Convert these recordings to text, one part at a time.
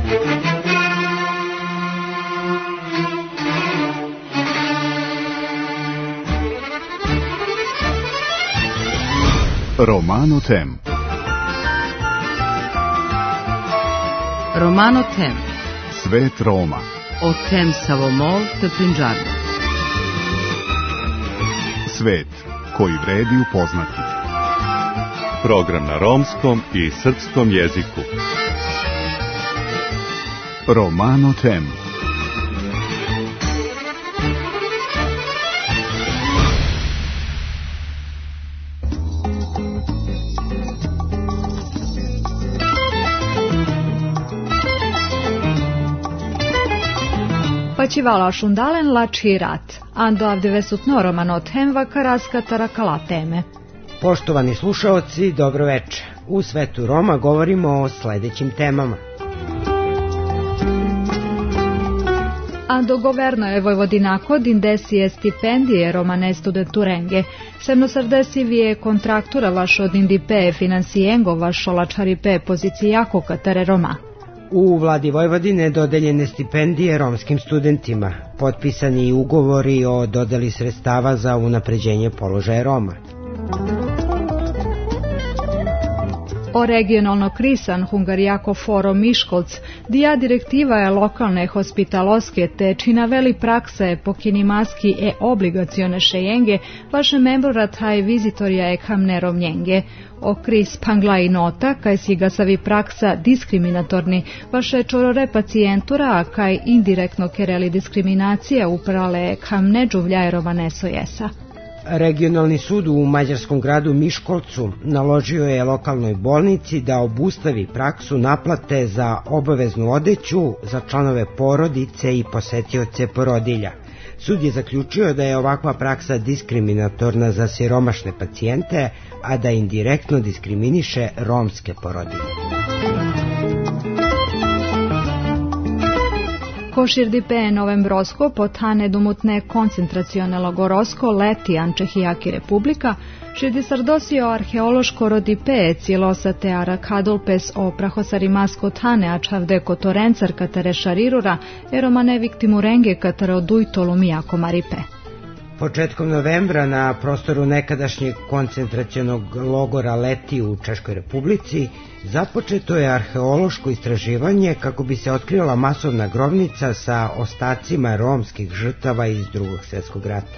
Romano Tem. Romano Tem. Svet Roma. O tem Savomol te Punjab. Svet koji vredi upoznati. Program na romskom i srpskom jeziku. Romano Tem. Pačivala šundalen lači rat, ando avdevesutno Romano Tem vakaraska tarakala teme. Poštovani slušaoci, dobro večer. U svetu Roma govorimo o sledećim temama. Ando governo je Vojvodinako d'indesije stipendije romane studenturenge, semnosardesivije kontraktura vašo d'indipe financijengo vašo lačaripe pozicijako katare Roma. U vladi Vojvodine dodeljene stipendije romskim studentima, potpisani i ugovori o dodeli sredstava za unapređenje položaja Roma. O regionalno krisan Hungarijako foro Miškolc, dija direktiva je lokalne hospitaloske te čina veli prakse pokinimaski e obligacione šejenge, vaše membrora taj vizitorja e kamnerom njenge. O kris pangla i nota, kaj si ga savi praksa diskriminatorni, vaše čorore pacijentura, kaj indirektno kereli diskriminacija uprale kamne džuvljaje Romaneso jesa. Regionalni sud u mađarskom gradu Miškolcu naložio je lokalnoj bolnici da obustavi praksu naplate za obaveznu odeću za članove porodice i posetioce porodilja. Sud je zaključio da je ovakva praksa diskriminatorna za siromašne pacijente, a da indirektno diskriminiše romske porodilje. Koširdipe novembrosko potane dumutne koncentracione logorosko leti Ančehijaki republika, širdisardosio arheološko rodipe cilosate arakadolpes o prahosarimasko tane ačavde kotorencar katare šarirura eromane viktimurenge katare odujtolu mijako maripe. Početkom novembra na prostoru nekadašnjeg koncentracionog logora Leti u Češkoj republici započeto je arheološko istraživanje kako bi se otkrila masovna grobnica sa ostacima romskih žrtava iz Drugog svjetskog rata.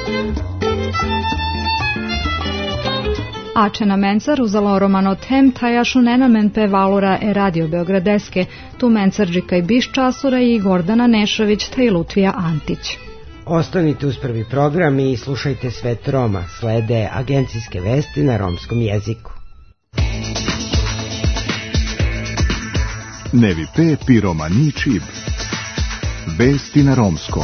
Ačena mencar uzalo Romano Tem tajašu nenamen pe valura e radio Beogradeske, tu mencarđika i Biš Časura i Gordana Nešović taj Lutvija Antić. Ostanite uz prvi program i slušajte Svet Roma, slede agencijske vesti na romskom jeziku. Nevi pe pi romani čib. Vesti na romskom.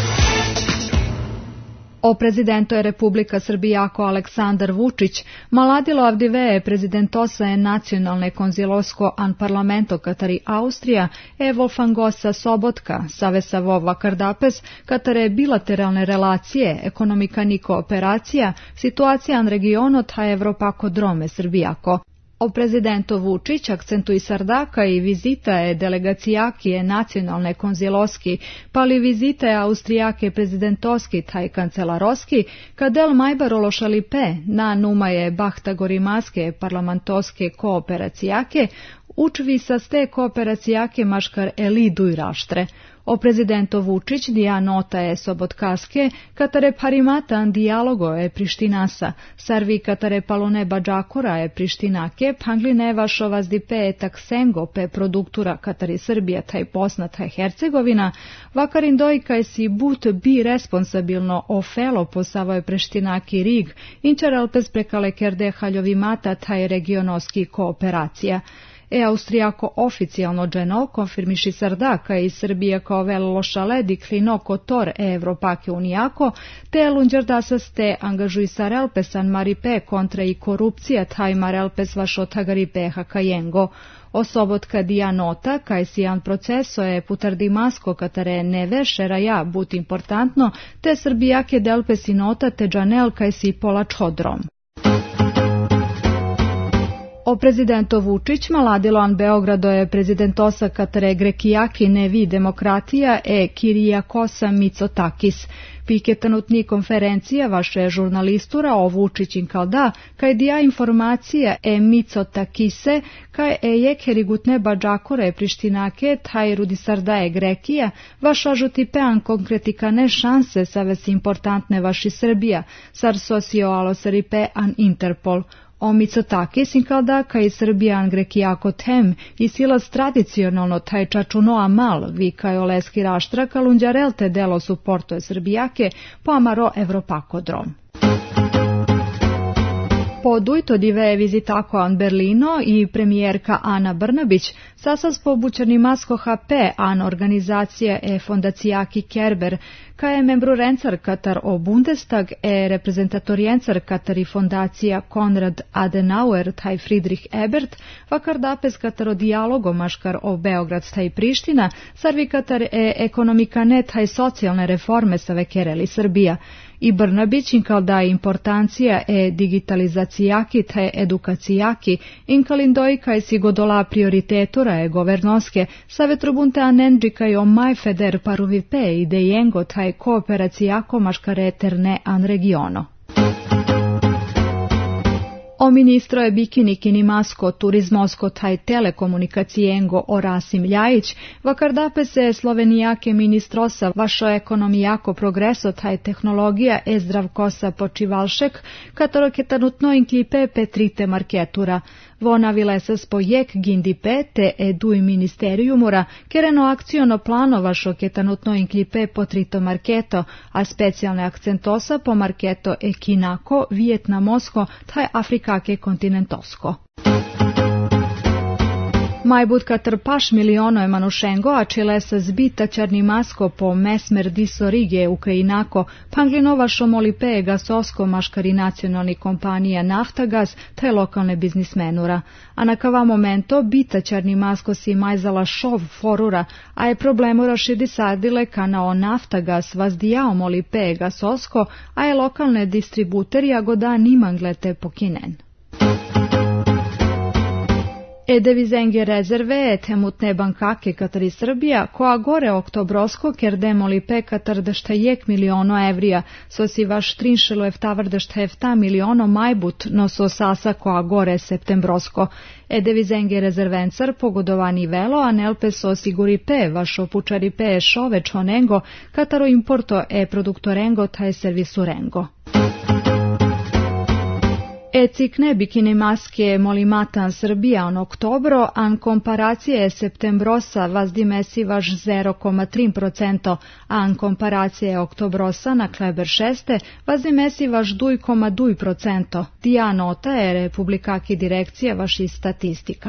O prezidentu je Republika Srbijako Aleksandar Vučić, maladilo avdive prezidentosa je nacionalne konzilosko an parlamento Katari Austrija e Wolfgangosa Sobotka, savesa vova Kardapes, Katare bilateralne relacije, ekonomika ni kooperacija, situacija an regiono ta Evropako drome Srbijako. O prezidento Vučić akcentuje sardaka i vizita je delegacijake nacionalne konziloski, pali vizita je austrijake prezidentoski taj kancelaroski, kadel majbarolo šalipe na numa je bahtagorimaske parlamentoske kooperacijake, učvi sa ste kooperacijake maškar elidu i raštre. O prezidento Vučić dija nota je sobotkaske, katare parimatan dijalogo je Prištinasa, sarvi katare palone bađakora je Prištinake, pangline vašovaz dipe taksengo pe produktura katari Srbija taj Bosna taj Hercegovina, vakarin dojka si but bi responsabilno ofelo posavoj Prištinaki Rig, inčaral pes prekale kerde haljovimata taj regionoski kooperacija. Austrijako oficijalno dženo konfirmiši sardaka i Srbija kao vel lošale diklino kotor Evropake unijako, te lunđerdasas te angažuj sarelpesan maripe kontra i korupcija taj marelpes vašo tagaripe hakajengo. Osobotka dija nota, kaj sijan proceso je putardimasko katare neve šeraja but importantno, te Srbijake delpesi nota te džanel kaj si polač hodrom. O prezidento Vučić maladiloan Beogrado je prezidentosa Katare Grekijaki nevi demokratija Kirijakosa Mitsotakis. Piketanutni konferencija vaše žurnalistura o Vučićin kalda, kaj dija informacija Mitsotakise, kaj jekherigutne bađakore Prištinake, taj rudisardaje Grekija, vaša žutipean konkretikane šanse saves importantne vaši Srbija, sar socioaloseripe an Interpol. O Mitsotakis inkalda kaj Srbijan Grekijako tem i silas tradicionalno taj čačunoa mal, vi kaj oleski raštra kalunđarelte delo suporto je Srbijake po amaro Evropako drom. Po dujto dive vizitako an Berlino i premijerka Ana Brnabić, sasas po bučani masko HP an organizacija fondacijaki Kerber, ka je membru rencar Katar o Bundestag reprezentatorijencar Katar i fondacija Konrad Adenauer taj Friedrich Ebert, vakar dapes Katar o dijalogo maškar o Beograd taj Priština, sarvi Katar ekonomikane taj socijalne reforme sa vekereli Srbija. I Brnabić inkal importancija digitalizacijaki te edukacijaki, inkalindoj kaj si godola prioritetura governoske, savetrubunte anendžikaj o majfeder paruvipe i dejengo taj kooperacijako maškareterne an regiono. O ministro je bikinikini masko turizmosko taj telekomunikacijengo o Rasim Ljajić, vakar dape se slovenijake ministrosa vašo ekonomijako progreso taj tehnologija Zdravkosa Počivalšek, katero ketanutno inklipe Petrite marketura. Vona vilesas po jek gindipe te eduj ministeriumura, kereno akciono plano vašo ketanutno inklipe po trito marketo, a specijalne akcentosa po marketo Kinako, Vijetnamosko, taj Afrikake kontinentosko. Majbut Katar paš miliono je manušengo, a čilesa zbita čarni masko po mesmer diso rige Ukrajinako, panglinova šomolipe gasosko maškari nacionalni kompanija Naftagaz, te lokalne biznismenura. A na kava momento bita čarni masko si majzala šov forura, a je problemura šidisadile kanao Naftagaz vazdijao molipe gasosko, a je lokalne distributerija goda nimanglete pokinen. Devizenge rezerve temutne bankake Katar i Srbija, koja gore oktobrosko ker demolipe Katar deštajek miliono evrija, so si vaš trinšelo eftavar deštahefta miliono majbut, no so sasa koja gore septembrosko. Devizenge rezervencar pogodovani velo, a nelpe so siguripe, vašo pučaripe šove čonengo, Kataro importo produktorengo taj servisurengo. Cikne bikini maske molimatan Srbija on oktobro, an komparacije septembrosa vazdimesi vaš 0,3%, an komparacije oktobrosa na Kleber 6 vazdimesi vaš 2,2%. Tija nota je republikaki direkcija vaši statistika.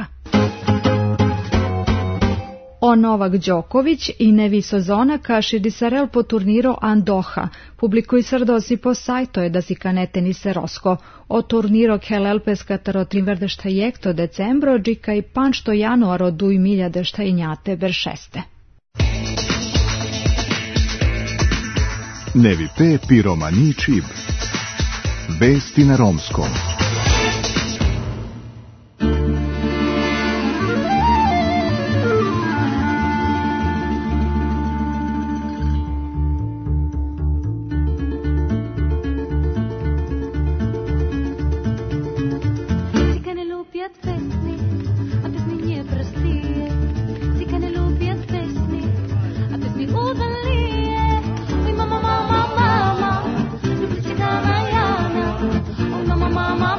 O Novak Đoković i Nevi Sozona kaši disarel po turniro Andoha. Publikuj srdosi po sajto je da si kanete ni se rosko. O turniro Helelpes Kataro trinverdešta jekto decembro, džika i panšto januaro 2000 injate beršeste. Nevi pe piromani čib. Vesti na romskom. Mama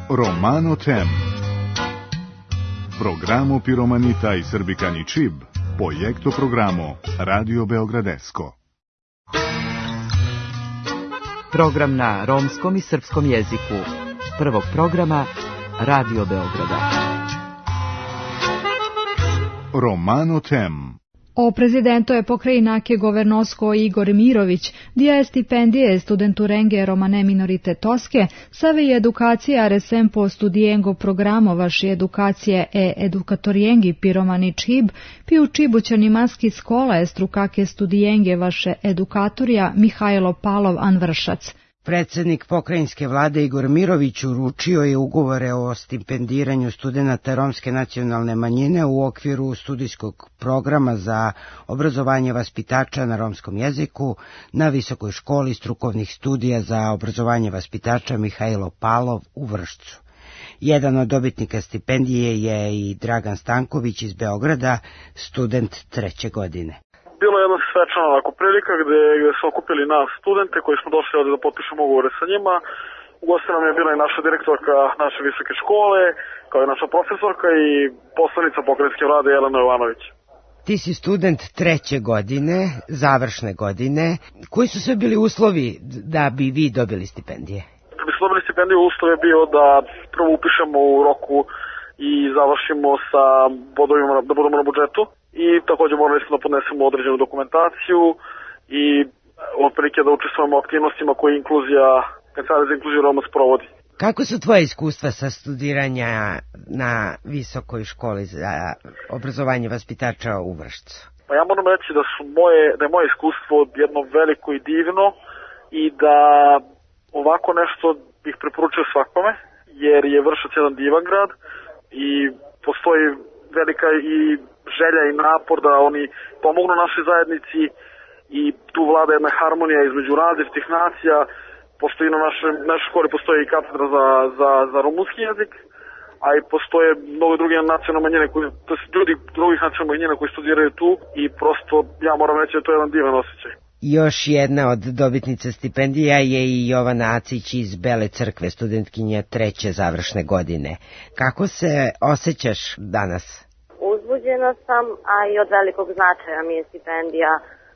Romano Tem. Programo Piromanita i Srbikani Čib, projekto programo Radio Beogradesko. Program na romskom i srpskom jeziku. Prvog programa Radio Beograda. Romano Tem. O prezidentu je pokrajinake Governosko Igor Mirović, dija je stipendije studentu Renge Romane Minoritetoske, save i edukacija resempo studijengo programo vaši edukacije edukatorijengi piromani Čib, piju čibućani maski skola je strukake studijenge vaše edukatorija Mihajlo Palov Anvršac. Predsednik pokrajinske vlade Igor Mirović uručio je ugovore o stipendiranju studenata romske nacionalne manjine u okviru studijskog programa za obrazovanje vaspitača na romskom jeziku na Visokoj školi strukovnih studija za obrazovanje vaspitača Mihajlo Palov u Vršcu. Jedan od dobitnika stipendije je i Dragan Stanković iz Beograda, student 3. godine. Bilo je jedna svečana prilika gde su okupili nas studente koji smo došli ovde da potpišemo ugovore sa njima. U gosti nam je bila i naša direktorka naše visoke škole, kao i naša profesorka i poslanica pokrajinske vlade Jelena Jovanović. Ti si student 3. godine, završne godine. Koji su sve bili uslovi da bi vi dobili stipendije? Da bi dobili stipendiju, uslov je bio da prvo upišemo u roku i završimo sa bodovima da budemo na budžetu. I također morali smo da podnesemo određenu dokumentaciju i otprilike da učestvujemo u aktivnostima koje inkluzija, Kancelarija za inkluziju Roma sprovodi. Kako su tvoje iskustva sa studiranja na Visokoj školi za obrazovanje vaspitača u Vršcu? Pa ja moram reći da je moje iskustvo jedno veliko i divno i da ovako nešto bih preporučio svakome, jer je Vršac jedan divan grad i postoji velika i želja i napor da oni pomognu našoj zajednici i tu vlada jedna harmonija između različitih nacija, pošto i na našoj školi postoji i katedra za rumunski jezik, a i postoje mnogo druge nacionalne manjine, to su ljudi drugih nacionalnih manjina koji studiraju tu i prosto ja moram reći da to je jedan divan osjećaj. Još jedna od dobitnica stipendija je i Jovana Acić iz Bele Crkve, studentkinja 3. završne godine. Kako se osjećaš danas? Uzbuđena sam, a i od velikog značaja mi je stipendija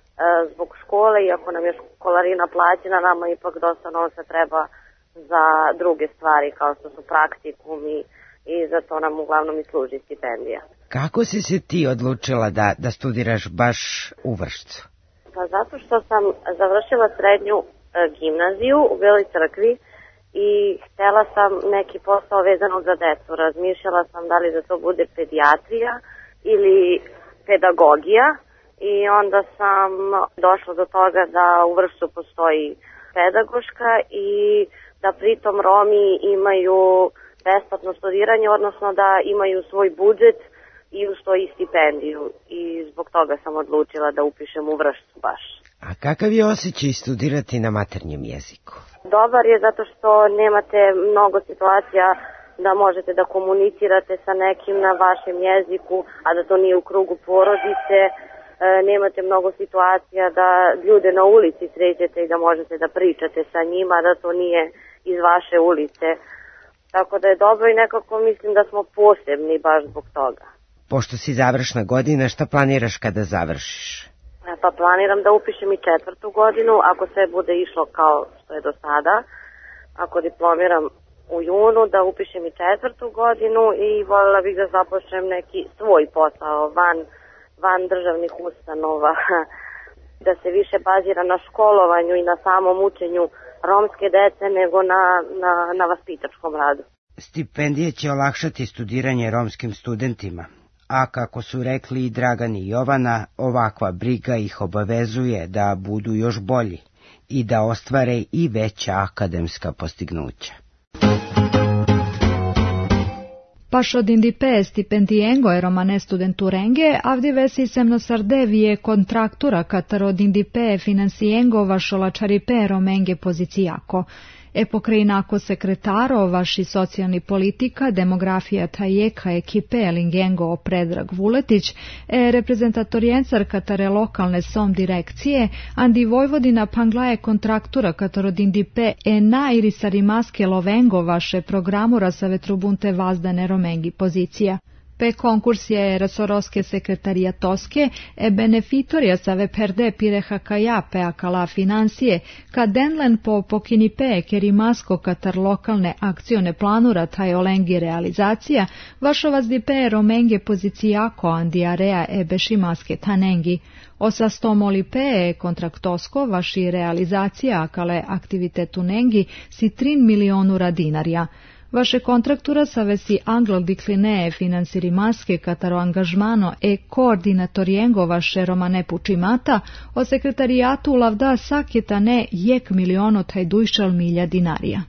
zbog škole, iako nam je školarina plaćena, nama ipak dosta novca treba za druge stvari kao što su praktikum i za to nam uglavnom i služi stipendija. Kako si se ti odlučila da studiraš baš u Vršcu? Pa zato što sam završila srednju gimnaziju u Beloj Crkvi i htjela sam neki posao vezano za decu. Razmišljala sam da li da to bude pedijatrija ili pedagogija i onda sam došla do toga da u Vršcu postoji pedagoška i da pritom Romi imaju besplatno studiranje, odnosno da imaju svoj budžet i uz to i stipendiju i zbog toga sam odlučila da upišem u Vršcu baš. A kakav je osjećaj studirati na maternjem jeziku? Dobar je zato što nemate mnogo situacija da možete da komunicirate sa nekim na vašem jeziku, a da to nije u krugu porodice. Nemate mnogo situacija da ljude na ulici srećete i da možete da pričate sa njima, da to nije iz vaše ulice. Tako da je dobro i nekako mislim da smo posebni baš zbog toga. Pošto si završna godina, šta planiraš kada završiš? Pa planiram da upišem i 4. godinu, ako sve bude išlo kao što je do sada. Ako diplomiram u junu, da upišem i 4. godinu i voljela bih da započnem neki svoj posao van državnih ustanova, da se više bazira na školovanju i na samom učenju romske dece nego na vaspitačkom radu. Stipendije će olakšati studiranje romskim studentima, a kako su rekli i Dragan i Jovana, ovakva briga ih obavezuje da budu još bolji i da ostvare i veća akademska postignuća. Pašo dindipe stipendiengo e romane studentu Renge, avdi vesi semno sardevije kontraktura kataro dindipe finansiengo vašola čaripe romenge pozicijako. Pokrajinako sekretaro vaši socijalni politika, demografija tajeka ekipe Lingengo Predrag Vuletić, reprezentatorijencar katare lokalne som direkcije, andi Vojvodina panglaje kontraktura katarodindipe nairisarimaske lovengo vaše programura sa vetrubunte vazdane romengi pozicija. Pe konkursije rasoroske sekretarijatoske benefitorija save perde pirehakaja pe akala financije, kad denlen po pokinipe kerimasko katar lokalne akcione planura taj olengi realizacija, vašovac dipe romenge pozicijako andiarea bešimaske tanengi. Osa stomoli pe kontraktosko vaši realizacija akale aktivitetu nengi si 3 milionura dinarja. Vaše kontraktura savesi Anglo diklinee finansiri maske kataro angažmano koordinatorijengo vaše romane pučimata o sekretarijatu lavda sakjetane jek miliono tajdujšal milja dinarija.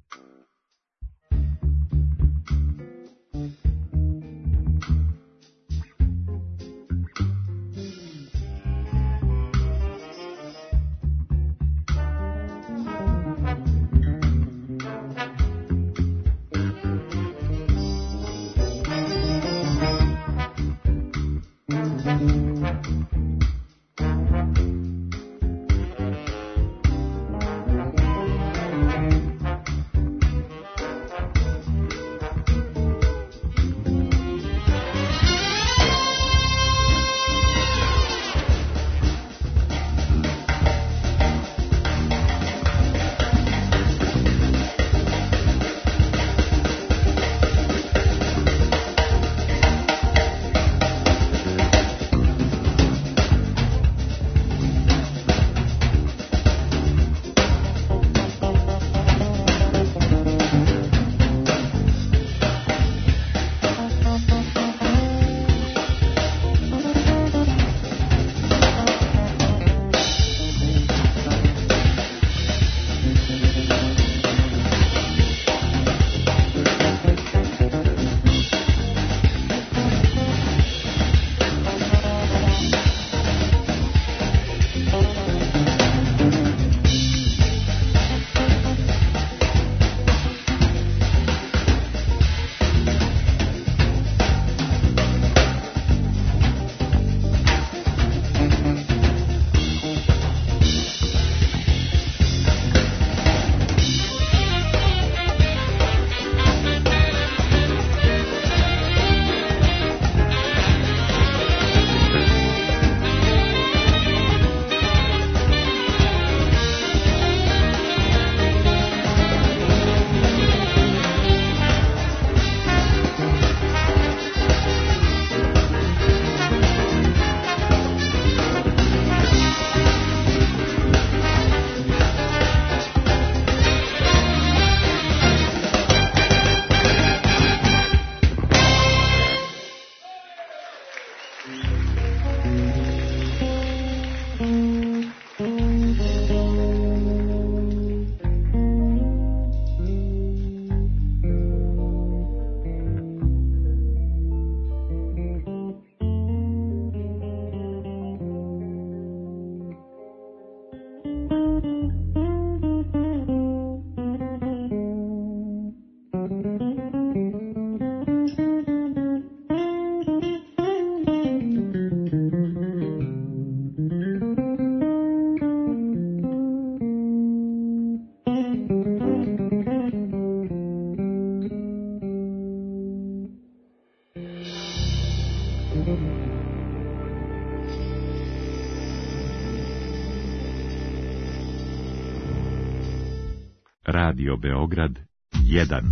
Radio Beograd 1.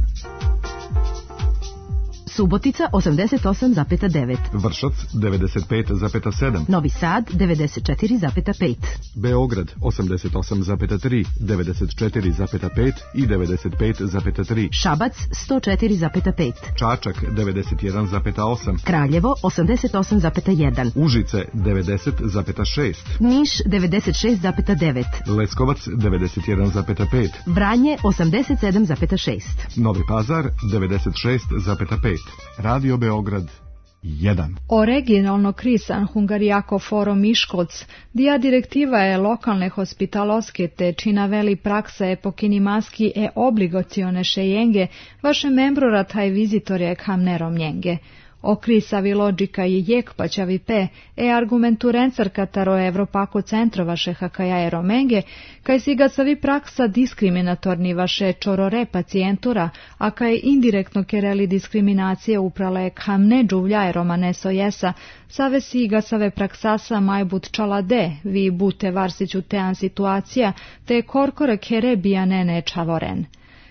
Subotica 88,9. Vršac 95,7. Novi Sad 94,5. Beograd 88,3, 94,5 i 95,3. Šabac 104,5. Čačak 91,8. Kraljevo 88,1. Užice 90,6. Niš 96,9. Leskovac 91,5. Vranje 87,6. Novi Pazar 96,5. Radio Beograd 1. Originalno krisan Hungarijako foro Miškolc, dija direktiva je lokalne hospitaloske te čina veli praksa je pokinimaski e obligacione šejenge, vaše membrora taj vizitorje kamnerom njenge. Okrisavi lođika i jek paćavi pe, argumenturencar kataro Evropako centro vaše hakajaje romenge, kaj si ga savi praksa diskriminatorni vaše čorore pacijentura, a kaj indirektno kereli diskriminacije uprale kamne džuvljaje romaneso jesa, save si ga save praksasa majbut čalade, vi bute varsiću tean situacija, te korkore kere bijanene čavoren.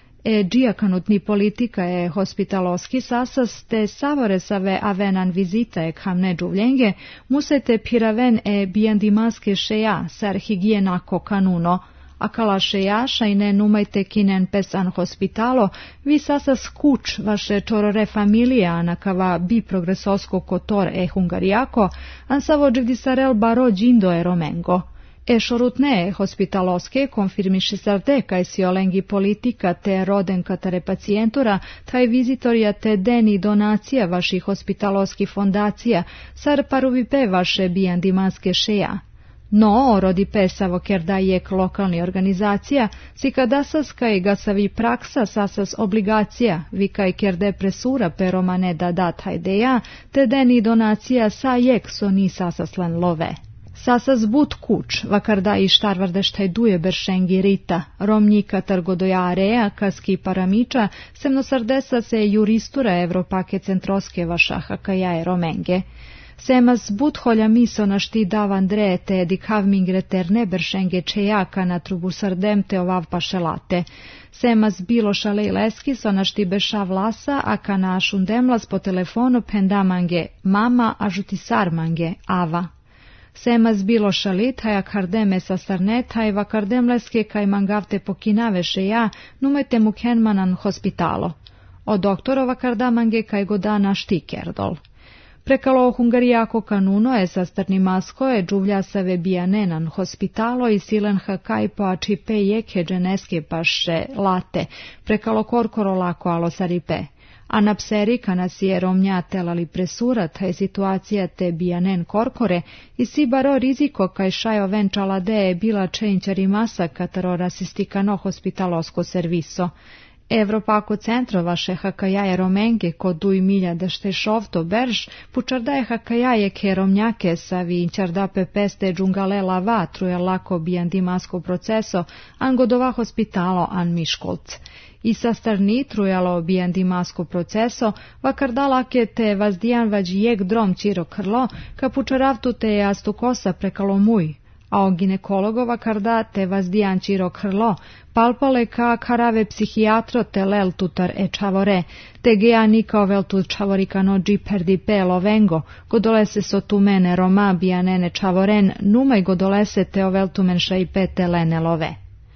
Džiakanutni politika je hospitaloski sasas te savore save avenan vizita kamne džuvljenge, musete piraven bijandimaske šeja sar higijenako kanuno, a kala šejaša i ne numajte kinen pesan hospitalo, vi sasas kuć vaše čorore familija nakava bi progresosko kotor hungarijako, an savo dživdisarel baro džindo romengo. Šorutne hospitaloske konfirmiše sarde kaj si olengi politika te roden katare pacijentura, taj vizitorja te deni donacija vaših hospitaloski fondacija, sar paruvipe vaše bijandimanske šeja. No, rodi pesavo kerdajek lokalni organizacija, si kadasas kaj gasavi praksa sasas obligacija, vi kaj kerde presura peromane da dat hajdeja, te deni donacija sa jek so ni sasaslen love. Sasas but kuć, vakarda i štarvardeštaj duje beršengi rita, romnjika trgodoja areja, kaski paramiča, semnosardesa se juristura Evropake centroske vaša hakajaje romenge. Semas but holja miso na šti dav Andreje te dikav mingreterne beršenge čejaka na trubu sardem te ovav pašelate. Semas bilo šalej leski so na šti beša vlasa, a kana šundemlas po telefonu pendamange mama a žutisarmange ava. Semas bilo šalit, haja kardeme sa sarnet, haj vakardemleske kaj mangavte pokinave šeja, numajte mu kenmanan hospitalo. O doktorova kardamange kaj godana štikerdol. Prekalo Hungarijako kanuno je sastarni masko je džuvlja save bijanenan hospitalo i silen hakaj po ačipe jeke dženeske paše late, prekalo korkoro lako alo saripe. A na pseri kana si je romnja telali presura, taj situacija te bijanen korkore i si baro riziko kaj šajo venčala de je bila čenčari masa kataro rasistikano hospitalosko serviso. Evropako centro vaše hakajaje romenge kod duj milja da šte šovto berž, pučardaje hakajaje ke romnjake savi inčardape peste džungale lava truje lako bijandimasko proceso, an godova hospitalo an Miškolc. I sastarni trujalo bijandimasko proceso, vakardalake te vazdijan vađi jek drom čiro krlo, ka pučaravtu te jastu kosa prekalo muj. A o ginekologova karda te vazdijan čiro krlo, palpale ka karave psihijatro te lel tutar čavore, te geja nikao vel tu čavorikano džiperdi pelo vengo, godolese so tu mene roma bijanene čavoren, numaj godolese te ovel tu menša i pete lene love.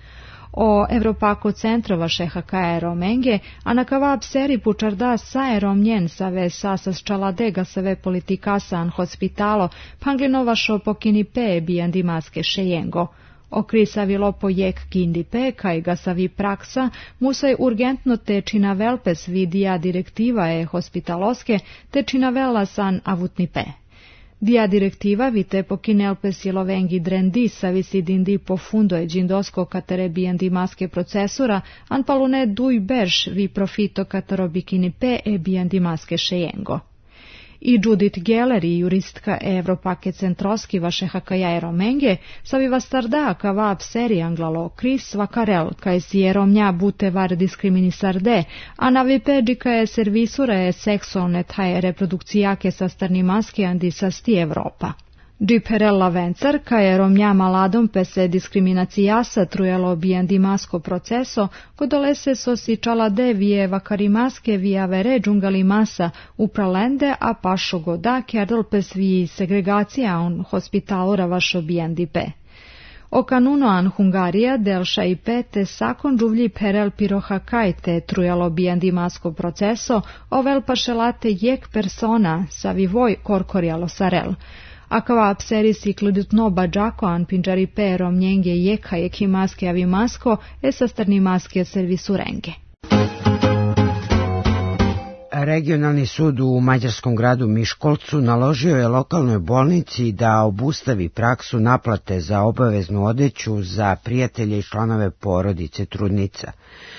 O Evropako centro vaše hakaje romenge, a na kavab seri pučarda sa romnjen save sasas čaladega save politikasan hospitalo, panglino vašo pokini pe bijandimaske šejengo. Okrisavi lopo jek gindi pe, kaj ga savi praksa, musaj urgentno te čina velpes vidija direktiva hospitaloske, te čina vela san avutni pe. Dia direktiva vite pokinelpe silovengi drendi savisi dindi po fundo e džindosko katere bijandimaske procesura, an palune duj berš vi profito katero bikini pe bijandimaske šejengo. I Judith Geller, juristka Evropake centroski vaše hakajaje romenge, savi vastarda kavab seri anglalo kris vakarel, kaj si je romnja bute var diskriminisarde, a na vipeđika je servisura je seksualne taj reprodukcijake sastarni maske andi sasti Evropa. Džiperella vencar, kaj je romnja maladom pese diskriminacijasa trujelo bijandimasko proceso, kodolese so si čalade vije vakarimaske vija vere džungali masa upralende, a pašo goda kerdol pes viji segregacija on hospitalura vašo bijandipe. O kanuno an Hungarija delša i pete sakon džuvlji perel pirohakajte trujalo bijandimasko proceso, ovel pašelate jek persona savi voj korkorjalo sarel. Akava pseri si kludutno bađako an pinđari perom njenge jeka jeki maske avi masko sastarni maske servisu renge. Regionalni sud u mađarskom gradu Miškolcu naložio je lokalnoj bolnici da obustavi praksu naplate za obaveznu odeću za prijatelje i članove porodice trudnica.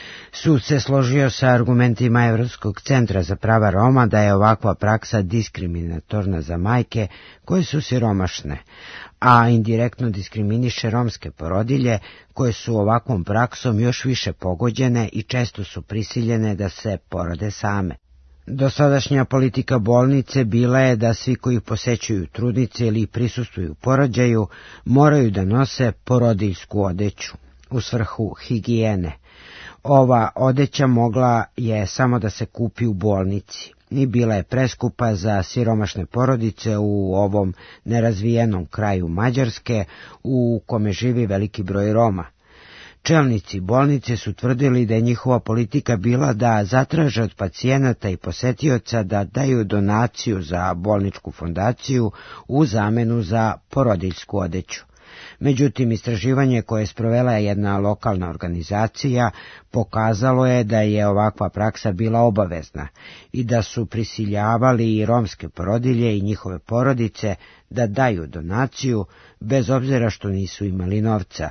Sud se složio sa argumentima Evropskog centra za prava Roma da je ovakva praksa diskriminatorna za majke koje su siromašne, a indirektno diskriminiše romske porodilje koje su ovakvom praksom još više pogođene i često su prisiljene da se porode same. Dosadašnja politika bolnice bila je da svi koji posećuju trudnice ili prisustvuju porođaju moraju da nose porodiljsku odeću u svrhu higijene. Ova odeća mogla je samo da se kupi u bolnici i bila je preskupa za siromašne porodice u ovom nerazvijenom kraju Mađarske u kome živi veliki broj Roma. Čelnici bolnice su tvrdili da je njihova politika bila da zatraže od pacijenata i posetioca da daju donaciju za bolničku fondaciju u zamenu za porodiljsku odeću. Međutim, istraživanje koje je sprovela jedna lokalna organizacija pokazalo je da je ovakva praksa bila obavezna i da su prisiljavali i romske porodilje i njihove porodice da daju donaciju bez obzira što nisu imali novca.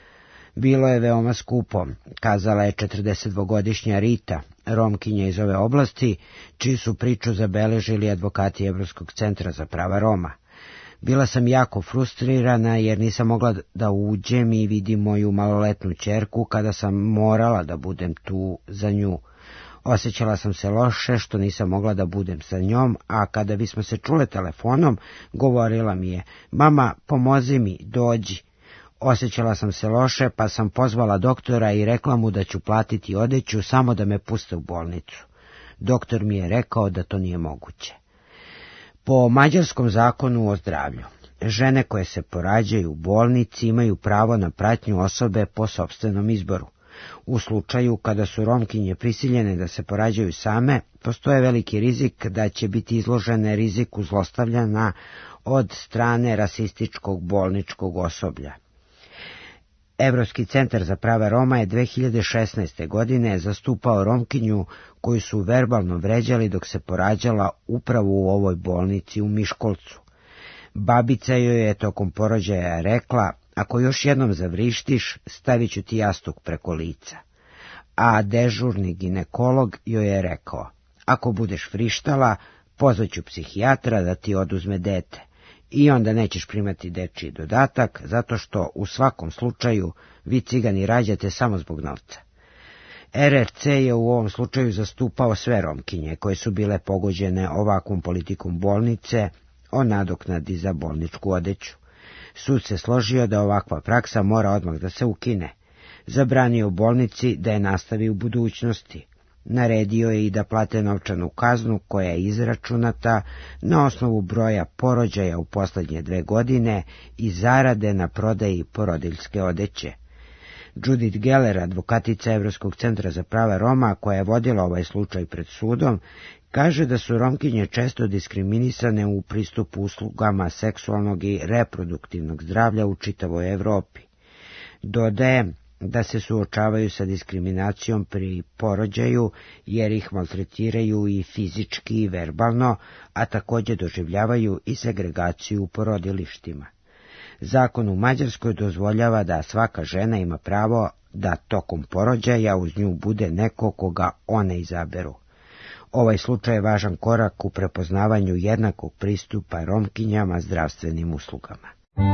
Bilo je veoma skupo, kazala je 42-godišnja Rita, Romkinja iz ove oblasti, čiju su priču zabeležili advokati Evropskog centra za prava Roma. Bila sam jako frustrirana jer nisam mogla da uđem i vidim moju maloletnu ćerku kada sam morala da budem tu za nju. Osjećala sam se loše što nisam mogla da budem sa njom, a kada bismo se čule telefonom, govorila mi je: "Mama, pomozi mi, dođi." Osjećala sam se loše, pa sam pozvala doktora i rekla mu da ću platiti odeću samo da me puste u bolnicu. Doktor mi je rekao da to nije moguće. Po mađarskom zakonu o zdravlju, žene koje se porađaju u bolnici imaju pravo na pratnju osobe po sopstvenom izboru. U slučaju kada su Romkinje prisiljene da se porađaju same, postoje veliki rizik da će biti izložene riziku zlostavljanja od strane rasističkog bolničkog osoblja. Evropski centar za prava Roma je 2016. godine zastupao Romkinju koju su verbalno vređali dok se porađala upravo u ovoj bolnici u Miškolcu. Babica joj je tokom porođaja rekla: "Ako još jednom zavrištiš, stavit ću ti jastuk preko lica." A dežurni ginekolog joj je rekao: "Ako budeš vrištala, pozvaću psihijatra da ti oduzme dete. I onda nećeš primati dečiji dodatak, zato što u svakom slučaju vi cigani rađate samo zbog novca." RRC je u ovom slučaju zastupao sve Romkinje koje su bile pogođene ovakvom politikom bolnice o nadoknadi za bolničku odeću. Sud se složio da ovakva praksa mora odmah da se ukine. Zabranio bolnici da je nastavi u budućnosti. Naredio je i da plate novčanu kaznu koja je izračunata na osnovu broja porođaja u poslednje 2 godine i zarade na prodaji porodiljske odeće. Judith Geller, advokatica Evropskog centra za prava Roma, koja je vodila ovaj slučaj pred sudom, kaže da su Romkinje često diskriminisane u pristupu uslugama seksualnog i reproduktivnog zdravlja u čitavoj Evropi. Dodaje da se suočavaju sa diskriminacijom pri porođaju jer ih maltretiraju i fizički i verbalno, a također doživljavaju i segregaciju u porodilištima. Zakon u Mađarskoj dozvoljava da svaka žena ima pravo da tokom porođaja uz nju bude neko koga one izaberu. Ovaj slučaj je važan korak u prepoznavanju jednakog pristupa Romkinjama zdravstvenim uslugama.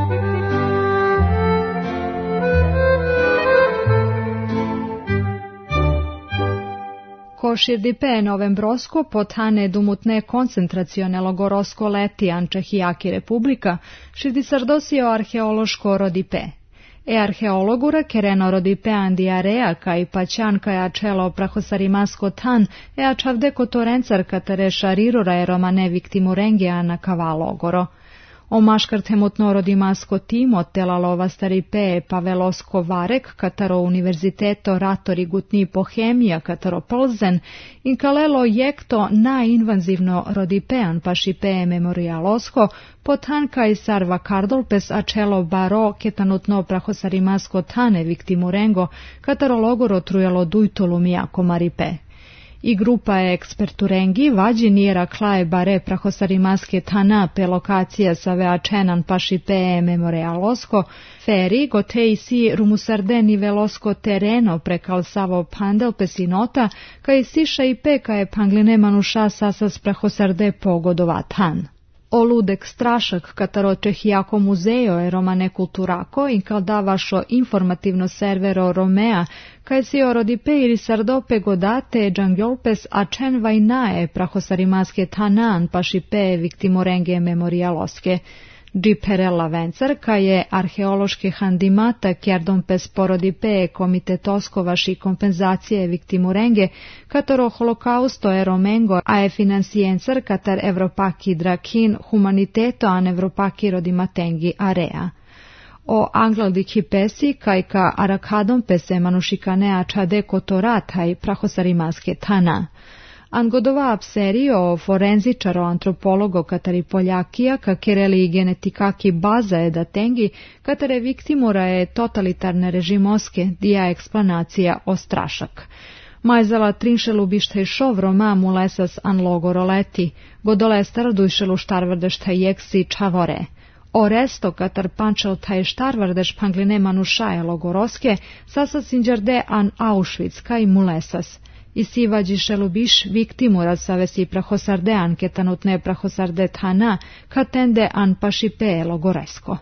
Ko širdipe novembrosko potane dumutne koncentracione logorosko leti Ančehijaki republika, širdisardosio arheološko rodipe. Arheologura kereno rodipe andiarea kai paćan kai acelo prahosarimasko tan čavdeko torencar katere šarirura e romane viktimurengea na kavalogoro. O maškartemutno rodimasko timo telalova staripe pavelosko varek kataro univerziteto ratori gutni pohemija kataro plzen in kalelo jekto na invazivno rodipean pašipe memorialosko potanka i sarva kardolpes acelo baro ketanutno prahosarimasko tane viktimurengo kataro logoro trujalo dujtolumijako maripe. I grupa eksperturengi vađi nira klaje bare prahosarimaske tana pe lokacija sa veačenan paši pe memorialosko, feri gotei si rumusardeni velosko tereno prekal savo pandel pesinota, kaj siša i peka je pangline manuša sasas prahosarde pogodovatan. O ludek strašak kataročeh jako muzejo e romane kulturako in kal davašo informativno servero Romea, kaj si orodipe ili sardope godate džangjolpes a čen vajnae prahosarimaske tanan pašipe viktimorenge memorialoske. Džiperella Vencar, kaj je arheološke handimata kjerdom pes porodipe komitetoskovaši kompenzacije viktimurenge, katero holokausto e romengo a e financiencer katar evropaki drakin humaniteto an evropaki rodimatengi area. O anglaldik pesi kaj ka arakadom pese manušikanea čade kotorataj prahosarimaske tana. Angodova apserio forenzičaro antropologo katari Poljakija kakereli genetikaki baza je da tengi katare viktimura je totalitarne režimoske dija eksplanacija o strašak. Majzala trinšelu bište šov Roma mulesas an logoroleti, godole stardujšelu štarvrdešte jeksi čavore. O resto katar pančel taj štarvrdeš pangline manušaje logoroske, sasas inđarde an Auschwitz kaj mulesas. I sivađi šelubiš viktimura savesi prahosarde anketanutne prahosarde tana katende an pašipe logoresko.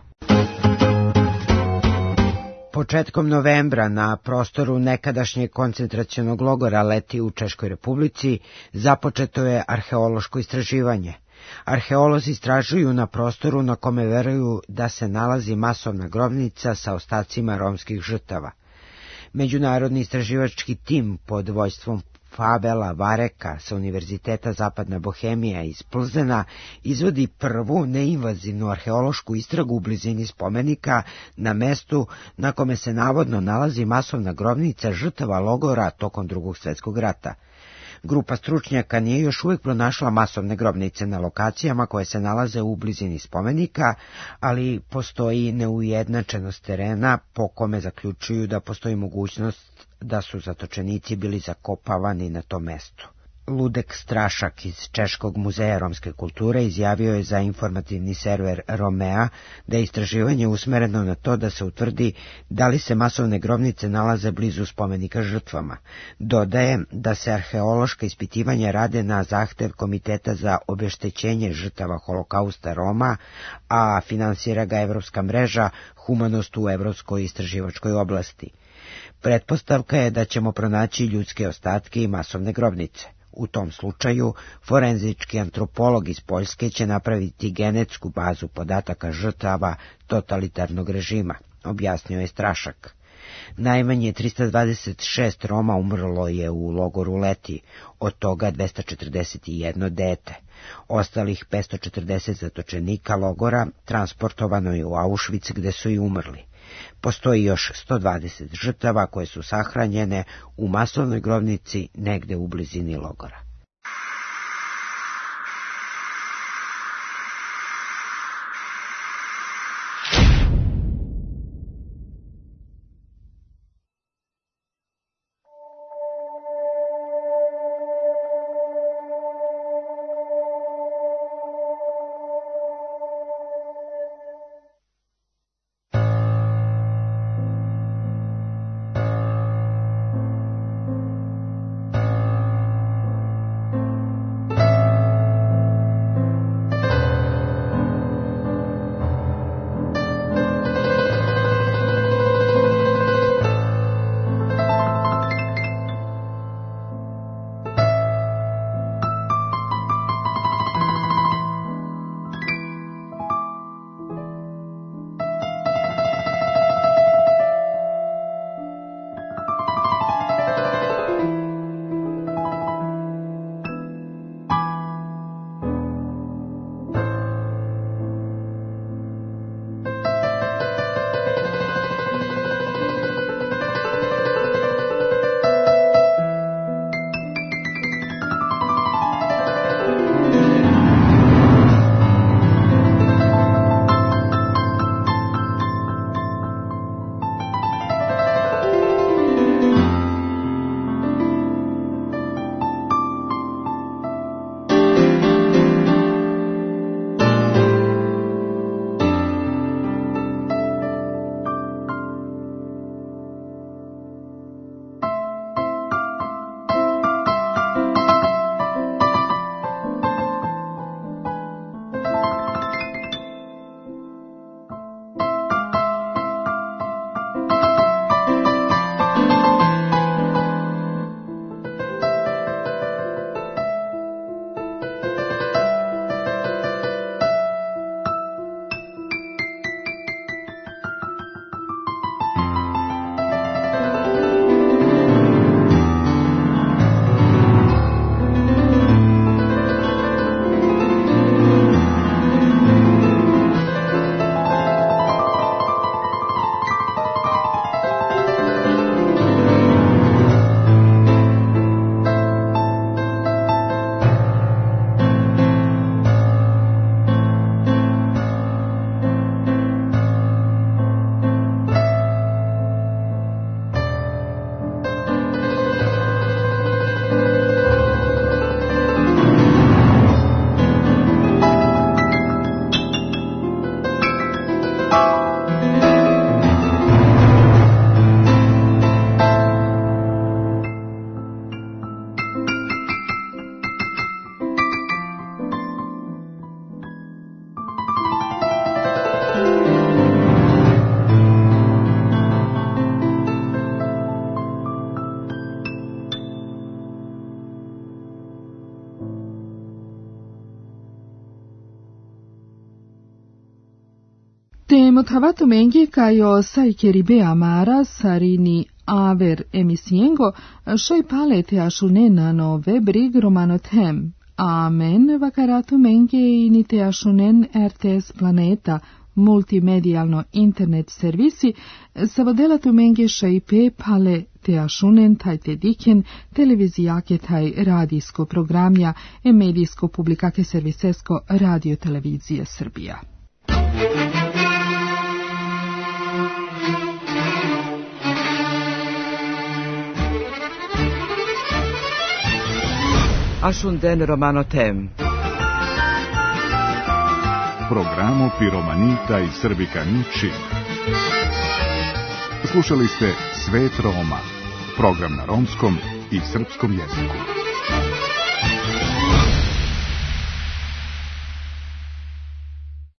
Početkom novembra na prostoru nekadašnjeg koncentracionog logora Leti u Češkoj Republici započeto je arheološko istraživanje. Arheolozi istražuju na prostoru na kome veruju da se nalazi masovna grobnica sa ostacima romskih žrtava. Međunarodni istraživački tim pod vojstvom Fabela Vareka sa Univerziteta Zapadna Bohemija iz Plzena izvodi prvu neinvazivnu arheološku istragu u blizini spomenika na mestu na kome se navodno nalazi masovna grobnica žrtava logora tokom Drugog svjetskog rata. Grupa stručnjaka nije još uvijek pronašla masovne grobnice na lokacijama koje se nalaze u blizini spomenika, ali postoji neujednačenost terena po kome zaključuju da postoji mogućnost da su zatočenici bili zakopavani na tom mestu. Ludek Strašak iz Češkog muzeja romske kulture izjavio je za informativni server Romea da je istraživanje usmereno na to da se utvrdi da li se masovne grobnice nalaze blizu spomenika žrtvama. Dodaje da se arheološka ispitivanja rade na zahtev Komiteta za obeštećenje žrtava holokausta Roma, a finansira ga Evropska mreža Humanost u Evropskoj istraživačkoj oblasti. Pretpostavka je da ćemo pronaći ljudske ostatke i masovne grobnice. U tom slučaju, forenzički antropolog iz Poljske će napraviti genetsku bazu podataka žrtava totalitarnog režima, objasnio je Strašak. Najmanje 326 Roma umrlo je u logoru Leti, od toga 241 dete. Ostalih 540 zatočenika logora transportovano je u Auschwitz gde su i umrli. Postoji još 120 žrtava koje su sahranjene u masovnoj grobnici negde u blizini logora. Notavato menge caio sai che ribe amara sarini aver emisiengo, shoi palete ashunenano vebrig romano tem. Amen vakaratu menge inite ashunen RTS Planeta, multimedijalno internet servisi, savodelatu menge šaipe pale te ašunen taj te diken, televizijake taj radijsko programja e medijsko publikake servisesko radio televizije Srbija. Ashunden Romano Tem. Programo Piromanita i Srbikani Čib. Slušali ste Svet Roma, program na romskom i srpskom jeziku.